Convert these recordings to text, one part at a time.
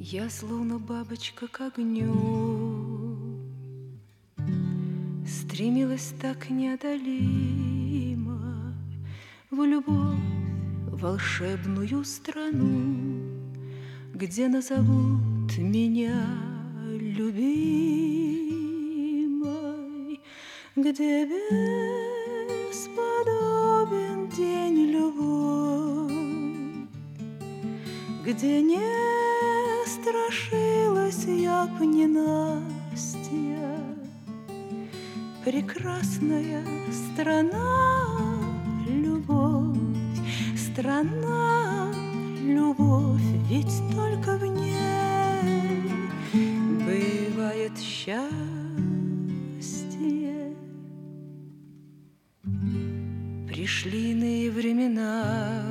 Я словно бабочка к огню, стремилась так неодолимо в любовь, волшебную страну, где назовут меня любимой, где бесподобен день любовь, где не страшилась я б ненастья. Прекрасная страна, любовь, страна, любовь, ведь только в ней бывает счастье. Пришли иные времена,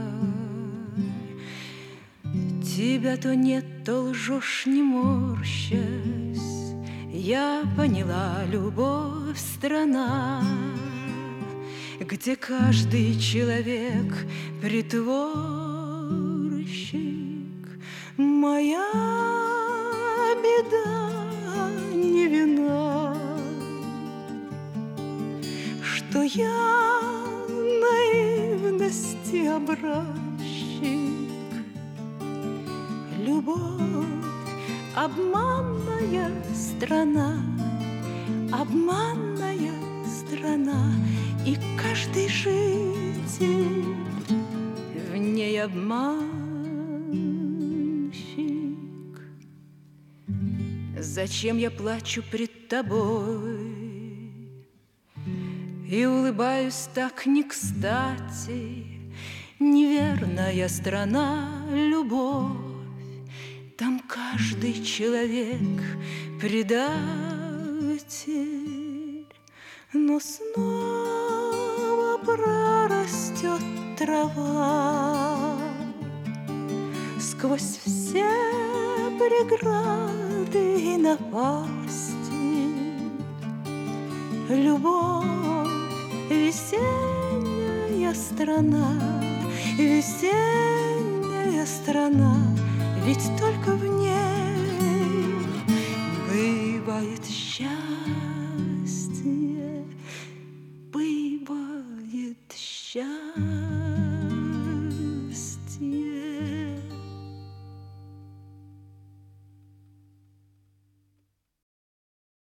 тебя то нет, то лжешь, не морщась. Я поняла, любовь — страна, где каждый человек притворщик. Моя беда не вина, что я наивности образчик. Любовь — обманная страна, обманная страна, и каждый житель в ней обманщик. Зачем я плачу пред тобой и улыбаюсь так не кстати? Неверная страна, любовь, там каждый человек предатель. Но снова прорастет трава сквозь все преграды и напасти. Любовь — весенняя страна, весенняя страна, ведь только в ней бывает счастье.